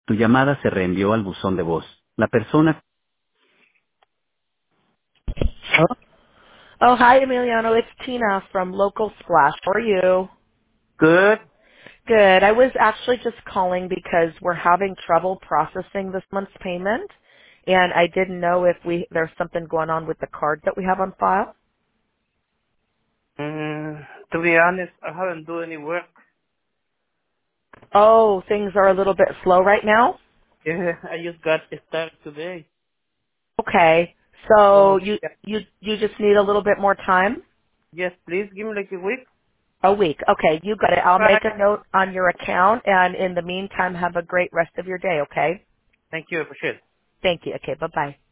Tu llamada se reenvió al buzón de voz. La persona... Oh, Oh, hi, Emiliano. It's Tina from Local Splash. How are you? good. Good. I was actually just calling because we're having trouble processing this month's payment, and I didn't know if there's something going on with the card that we have on file. To be honest, I haven't done any work. Oh, things are a little bit slow right now. Yeah, I just got started today. Okay. So So, you yeah. you you just need a little bit more time? Yes, please give me like a week. A week. Okay, you got it. I'll Bye. make a note on your account, and in the meantime, have a great rest of your day. Okay. Thank you. Appreciate it. Thank you. Okay. Bye bye.